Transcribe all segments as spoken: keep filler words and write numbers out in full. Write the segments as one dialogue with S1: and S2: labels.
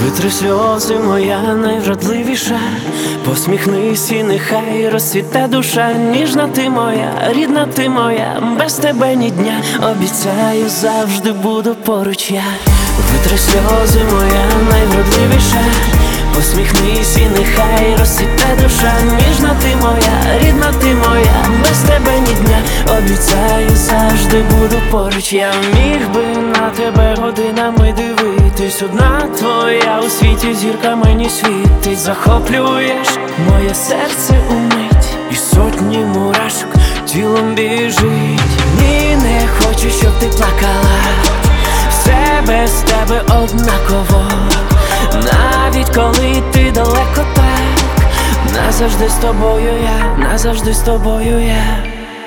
S1: Витри сльози, моя найвродливіша, посміхнись і нехай розцвіте душа. Ніжна ти моя, рідна ти моя, без тебе ні дня, обіцяю, завжди буду поруч я. Витри сльози, моя найвродливіша, посміхнись і нехай розцвіте душа. Ніжна ти моя, рідна ти моя, без тебе ні дня, обіцяю, завжди буду поруч я. Міг би на тебе годинами дивитись, одна твоя у світі зірка мені світить. Захоплюєш моє серце умить, і сотні мурашок тілом біжить. Ні, не хочу, щоб ти плакала, все без тебе однаково. Навіть коли ти далеко так, назавжди з тобою я, назавжди з тобою я.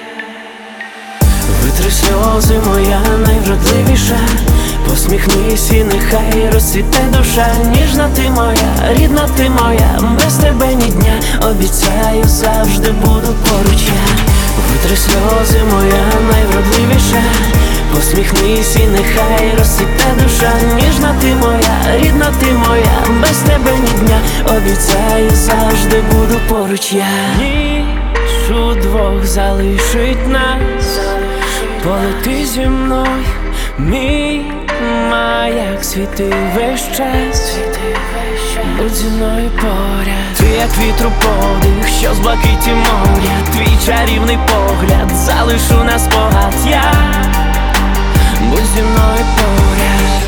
S1: Витри сльози, моя найвродливіша, посміхнись і нехай розцвіте душа. Ніжна ти моя, рідна ти моя, без тебе ні дня, обіцяю, завжди буду поруч я. Витри сльози, моя найвродливіша, посміхнись і нехай розцвіте душа. Ніжна ти моя, рідна ти моя, без тебе ні дня, обіцяю, завжди буду поруч я. Ніч удвох залишить нас, полети зі мною, мій маяк, світи весь час, будь зі мною поряд. Ти як вітру подих, що з блакиті моря, твій чарівний погляд, залишу на спогад я, будь зі мною поряд.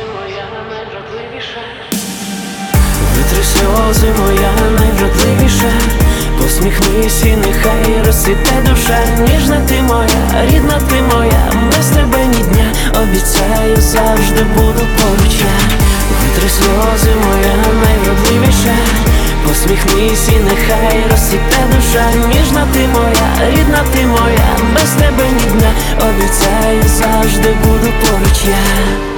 S1: Витри сльози, моя найвродливіша, посміхнись і нехай розцвіте душа. Ніжна ти моя, рідна ти моя, без тебе ні дня, обіцяю, завжди буду поруч я. Витри сльози, моя найвродливіша, посміхнись і нехай розцвіте душа. Ніжна ти моя, рідна ти моя, без тебе ні дня, обіцяю, завжди буду поруч я.